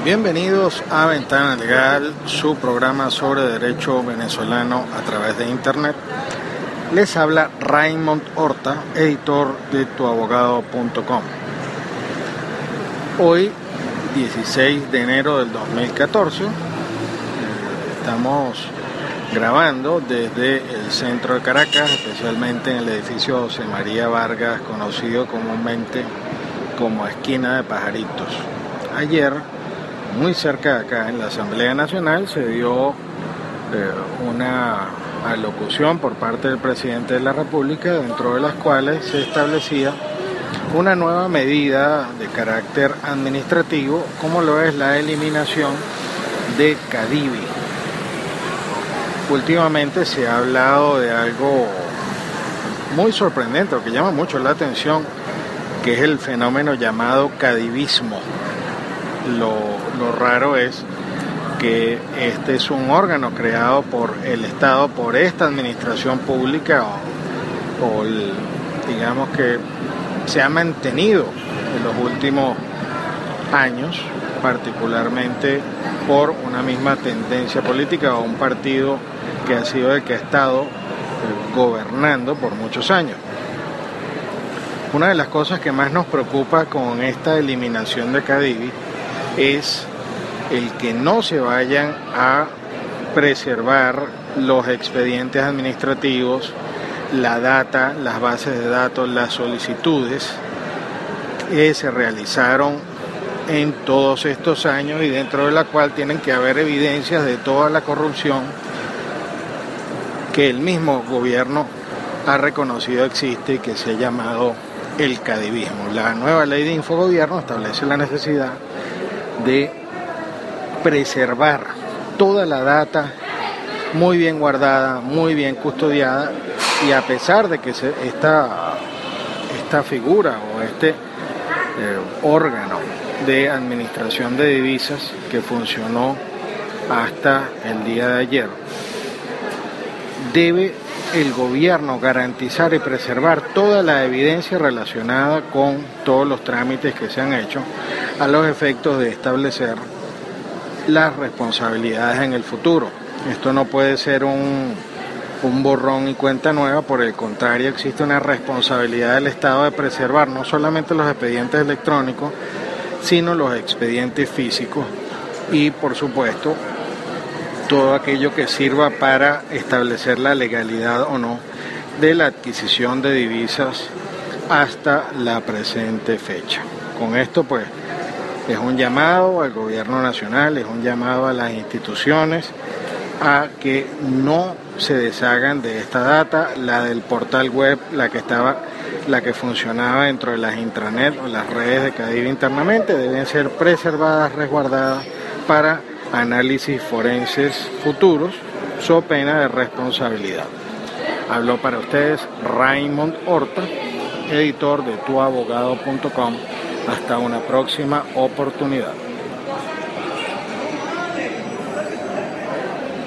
Bienvenidos a Ventana Legal, su programa sobre derecho venezolano a través de internet. Les habla Raymond Horta, editor de tuabogado.com. Hoy, 16 de enero del 2014, estamos grabando desde el centro de Caracas, especialmente en el edificio José María Vargas, conocido comúnmente como Esquina de Pajaritos. Ayer, muy cerca de acá, en la Asamblea Nacional, se dio una alocución por parte del presidente de la República, dentro de las cuales se establecía una nueva medida de carácter administrativo, como lo es la eliminación de CADIVI. Últimamente se ha hablado de algo muy sorprendente, que llama mucho la atención, que es el fenómeno llamado cadivismo. Lo raro es que este es un órgano creado por el Estado, por esta administración pública, digamos que se ha mantenido en los últimos años, particularmente por una misma tendencia política o un partido que ha sido el que ha estado gobernando por muchos años. Una de las cosas que más nos preocupa con esta eliminación de CADIVI es el que no se vayan a preservar los expedientes administrativos, la data, las bases de datos, las solicitudes que se realizaron en todos estos años y dentro de la cual tienen que haber evidencias de toda la corrupción que el mismo gobierno ha reconocido existe y que se ha llamado el cadivismo. La nueva ley de infogobierno establece la necesidad de preservar toda la data muy bien guardada, muy bien custodiada, y a pesar de que esta figura o este órgano de administración de divisas que funcionó hasta el día de ayer, debe el gobierno garantizar y preservar toda la evidencia relacionada con todos los trámites que se han hecho a los efectos de establecer las responsabilidades en el futuro. Esto no puede ser un borrón y cuenta nueva, por el contrario, existe una responsabilidad del Estado de preservar no solamente los expedientes electrónicos, sino los expedientes físicos y, por supuesto, todo aquello que sirva para establecer la legalidad o no de la adquisición de divisas hasta la presente fecha. Con esto, pues, es un llamado al gobierno nacional, es un llamado a las instituciones a que no se deshagan de esta data, la del portal web, la que funcionaba dentro de las intranet o las redes de CADIVI internamente, deben ser preservadas, resguardadas para análisis forenses futuros, so pena de responsabilidad. Habló para ustedes Raymond Horta, editor de tuabogado.com. Hasta una próxima oportunidad.